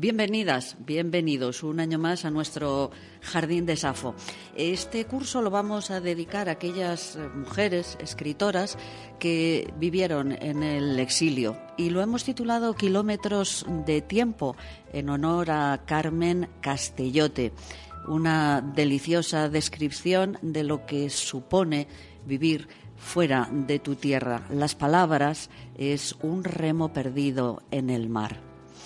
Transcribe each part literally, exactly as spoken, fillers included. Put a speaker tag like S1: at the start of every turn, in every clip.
S1: Bienvenidas, bienvenidos un año más a nuestro Jardín de Safo. Este curso lo vamos a dedicar a aquellas mujeres escritoras que vivieron en el exilio y lo hemos titulado Kilómetros de tiempo en honor a Carmen Castellote, una deliciosa descripción de lo que supone vivir fuera de tu tierra. Las palabras es un remo perdido en el mar.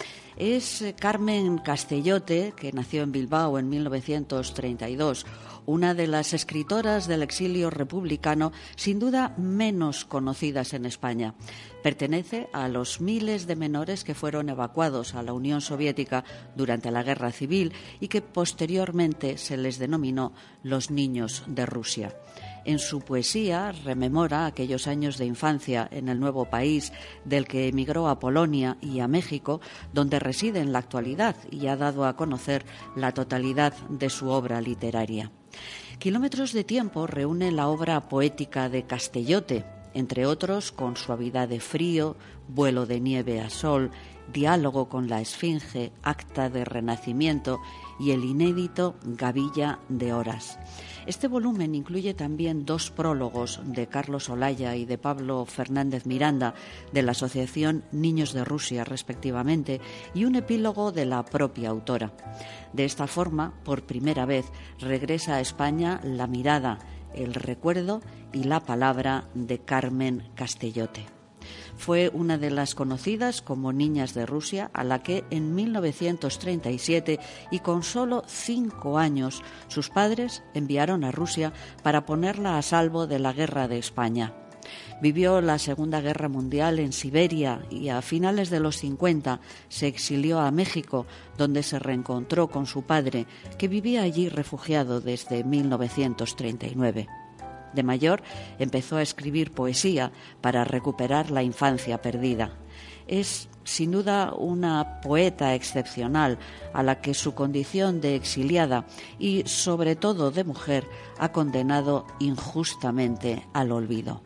S1: Es Carmen Castellote, que nació en Bilbao en mil novecientos treinta y dos, una de las escritoras del exilio republicano sin duda menos conocidas en España. Pertenece a los miles de menores que fueron evacuados a la Unión Soviética durante la Guerra Civil y que posteriormente se les denominó los niños de Rusia. En su poesía rememora aquellos años de infancia en el nuevo país del que emigró a Polonia y a México, donde reside en la actualidad y ha dado a conocer la totalidad de su obra literaria. Kilómetros de tiempo reúne la obra poética de Castellote, entre otros con Suavidad de frío, Vuelo de nieve a sol, Diálogo con la esfinge, Acta de renacimiento y el inédito Gavilla de horas. Este volumen incluye también dos prólogos de Carlos Olaya y de Pablo Fernández Miranda de la Asociación Niños de Rusia, respectivamente, y un epílogo de la propia autora. De esta forma, por primera vez, regresa a España la mirada, el recuerdo y la palabra de Carmen Castellote. Fue una de las conocidas como Niñas de Rusia, a la que en mil novecientos treinta y siete y con solo cinco años sus padres enviaron a Rusia para ponerla a salvo de la Guerra de España. Vivió la Segunda Guerra Mundial en Siberia y a finales de los cincuenta se exilió a México, donde se reencontró con su padre, que vivía allí refugiado desde mil novecientos treinta y nueve. De mayor, empezó a escribir poesía para recuperar la infancia perdida. Es, sin duda, una poeta excepcional a la que su condición de exiliada y, sobre todo, de mujer, ha condenado injustamente al olvido.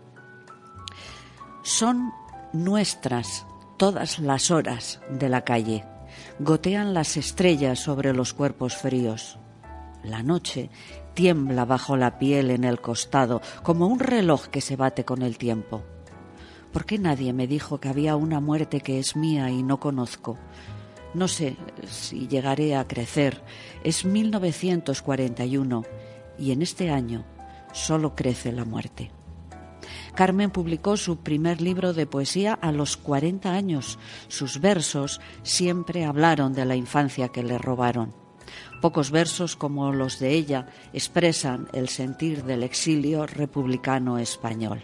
S1: Son nuestras todas las horas de la calle. Gotean las estrellas sobre los cuerpos fríos. La noche tiembla bajo la piel en el costado, como un reloj que se bate con el tiempo. ¿Por qué nadie me dijo que había una muerte que es mía y no conozco? No sé si llegaré a crecer. Es mil novecientos cuarenta y uno y en este año solo crece la muerte. Carmen publicó su primer libro de poesía a los cuarenta años. Sus versos siempre hablaron de la infancia que le robaron. Pocos versos como los de ella expresan el sentir del exilio republicano español.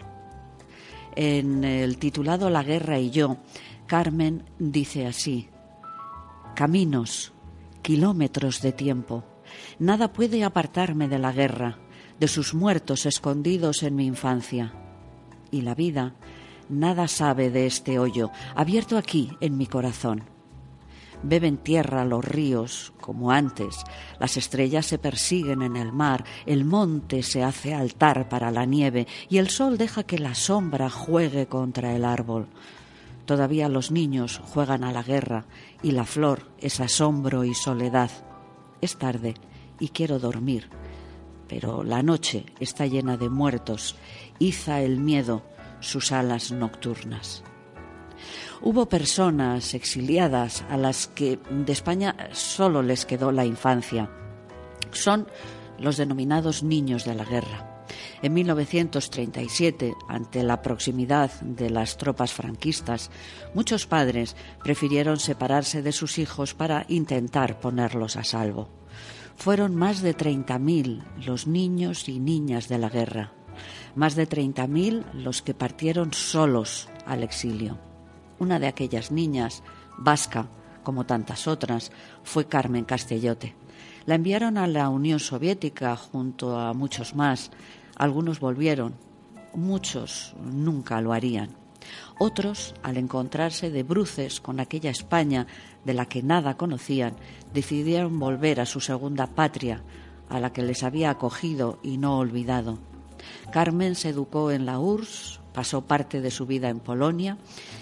S1: En el titulado La guerra y yo, Carmen dice así: caminos, kilómetros de tiempo, nada puede apartarme de la guerra, de sus muertos escondidos en mi infancia. Y la vida nada sabe de este hoyo, abierto aquí en mi corazón. Beben tierra los ríos, como antes, las estrellas se persiguen en el mar, el monte se hace altar para la nieve y el sol deja que la sombra juegue contra el árbol. Todavía los niños juegan a la guerra y la flor es asombro y soledad. Es tarde y quiero dormir, pero la noche está llena de muertos, iza el miedo sus alas nocturnas. Hubo personas exiliadas a las que de España solo les quedó la infancia. Son los denominados niños de la guerra. En mil novecientos treinta y siete, ante la proximidad de las tropas franquistas, muchos padres prefirieron separarse de sus hijos para intentar ponerlos a salvo. Fueron más de treinta mil los niños y niñas de la guerra, más de treinta mil los que partieron solos al exilio. Una de aquellas niñas, vasca, como tantas otras, fue Carmen Castellote. La enviaron a la Unión Soviética junto a muchos más. Algunos volvieron, muchos nunca lo harían. Otros, al encontrarse de bruces con aquella España de la que nada conocían, decidieron volver a su segunda patria, a la que les había acogido y no olvidado. Carmen se educó en la U R S S, pasó parte de su vida en Polonia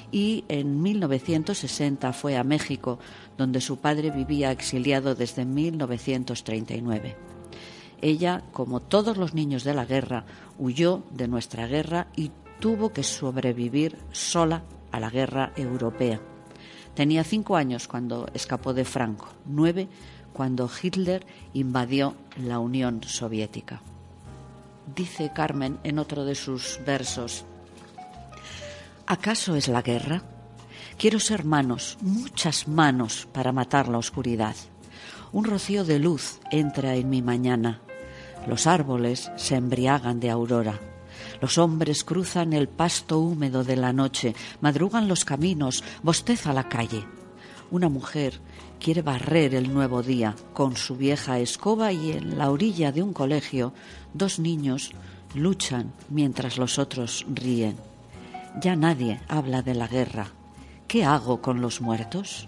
S1: y en mil novecientos sesenta fue a México, donde su padre vivía exiliado desde mil novecientos treinta y nueve. Ella, como todos los niños de la guerra, huyó de nuestra guerra y tuvo que sobrevivir sola a la guerra europea. Tenía cinco años cuando escapó de Franco, nueve cuando Hitler invadió la Unión Soviética. Dice Carmen en otro de sus versos: ¿acaso es la guerra? Quiero ser manos, muchas manos, para matar la oscuridad. Un rocío de luz entra en mi mañana. Los árboles se embriagan de aurora. Los hombres cruzan el pasto húmedo de la noche, madrugan los caminos, bosteza la calle. Una mujer quiere barrer el nuevo día con su vieja escoba y en la orilla de un colegio dos niños luchan mientras los otros ríen. Ya nadie habla de la guerra. ¿Qué hago con los muertos?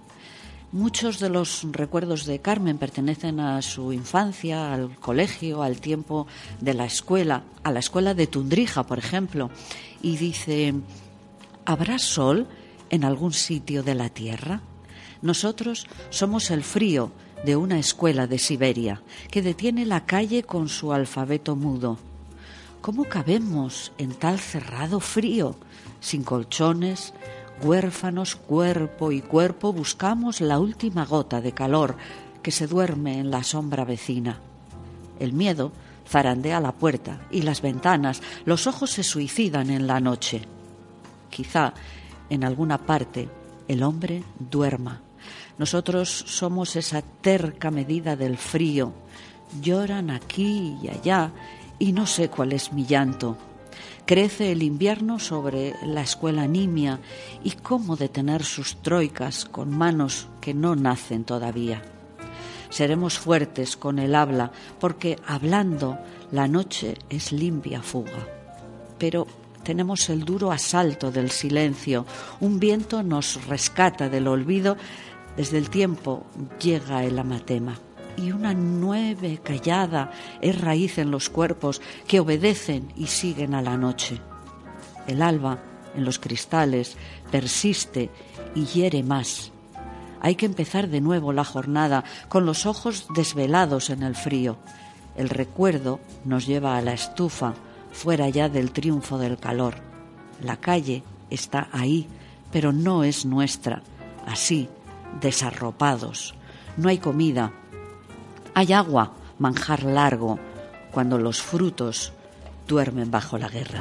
S1: Muchos de los recuerdos de Carmen pertenecen a su infancia, al colegio, al tiempo de la escuela, a la escuela de Tundrija, por ejemplo. Y dice: ¿habrá sol en algún sitio de la tierra? Nosotros somos el frío de una escuela de Siberia que detiene la calle con su alfabeto mudo. ¿Cómo cabemos en tal cerrado frío? Sin colchones, huérfanos, cuerpo y cuerpo, buscamos la última gota de calor que se duerme en la sombra vecina. El miedo zarandea la puerta y las ventanas, los ojos se suicidan en la noche. Quizá en alguna parte el hombre duerma. Nosotros somos esa terca medida del frío. Lloran aquí y allá y no sé cuál es mi llanto. Crece el invierno sobre la escuela nimia y cómo detener sus troicas con manos que no nacen todavía. Seremos fuertes con el habla porque hablando la noche es limpia fuga. Pero tenemos el duro asalto del silencio. Un viento nos rescata del olvido. Desde el tiempo llega el amatema. Y una nieve callada es raíz en los cuerpos que obedecen y siguen a la noche. El alba en los cristales persiste y hiere más. Hay que empezar de nuevo la jornada con los ojos desvelados en el frío. El recuerdo nos lleva a la estufa, fuera ya del triunfo del calor. La calle está ahí, pero no es nuestra. Así, desarropados. No hay comida. Hay agua, manjar largo, cuando los frutos duermen bajo la guerra.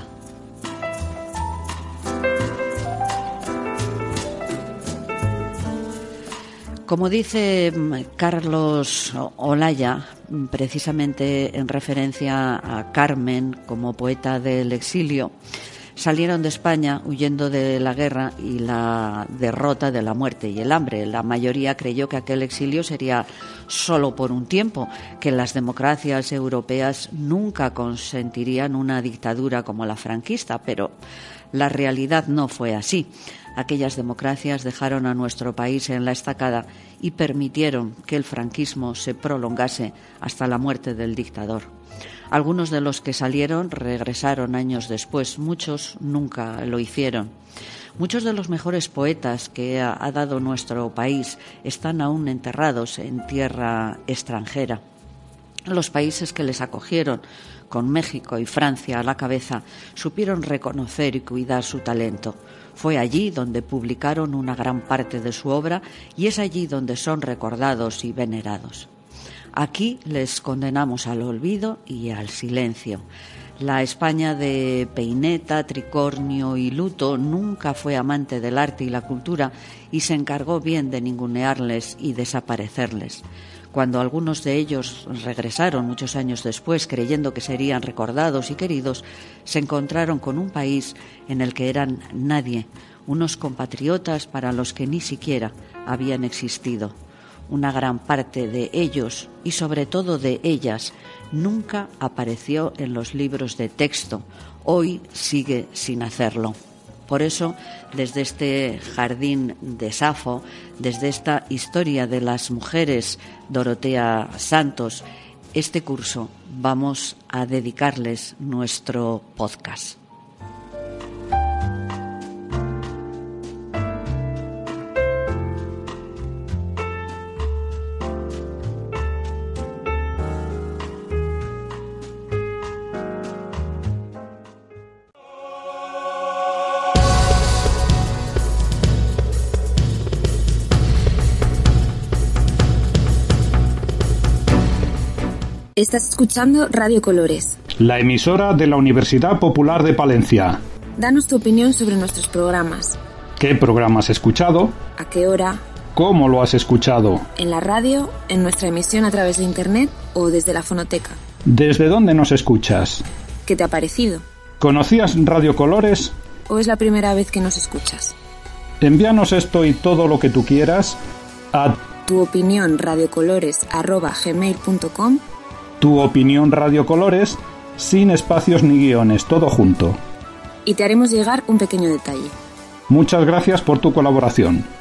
S1: Como dice Carlos Olaya, precisamente en referencia a Carmen como poeta del exilio, salieron de España huyendo de la guerra y la derrota, de la muerte y el hambre. La mayoría creyó que aquel exilio sería solo por un tiempo, que las democracias europeas nunca consentirían una dictadura como la franquista, pero la realidad no fue así. Aquellas democracias dejaron a nuestro país en la estacada y permitieron que el franquismo se prolongase hasta la muerte del dictador. Algunos de los que salieron regresaron años después, muchos nunca lo hicieron. Muchos de los mejores poetas que ha, ha dado nuestro país están aún enterrados en tierra extranjera. Los países que les acogieron, con México y Francia a la cabeza, supieron reconocer y cuidar su talento. Fue allí donde publicaron una gran parte de su obra y es allí donde son recordados y venerados. Aquí les condenamos al olvido y al silencio. La España de peineta, tricornio y luto nunca fue amante del arte y la cultura y se encargó bien de ningunearles y desaparecerles. Cuando algunos de ellos regresaron muchos años después creyendo que serían recordados y queridos, se encontraron con un país en el que eran nadie, unos compatriotas para los que ni siquiera habían existido. Una gran parte de ellos, y sobre todo de ellas, nunca apareció en los libros de texto. Hoy sigue sin hacerlo. Por eso, desde este jardín de Safo, desde esta historia de las mujeres Dorotea Santos, este curso vamos a dedicarles nuestro podcast.
S2: Estás escuchando Radio Colores,
S3: la emisora de la Universidad Popular de Palencia.
S2: Danos tu opinión sobre nuestros programas.
S3: ¿Qué programa has escuchado?
S2: ¿A qué hora?
S3: ¿Cómo lo has escuchado?
S2: ¿En la radio, en nuestra emisión a través de internet o desde la fonoteca?
S3: ¿Desde dónde nos escuchas?
S2: ¿Qué te ha parecido?
S3: ¿Conocías Radio Colores?
S2: ¿O es la primera vez que nos escuchas?
S3: Envíanos esto y todo lo que tú quieras a
S2: tu opinión radiocolores arroba gmail punto com.
S3: Tu opinión Radio Colores, sin espacios ni guiones, todo junto.
S2: Y te haremos llegar un pequeño detalle.
S3: Muchas gracias por tu colaboración.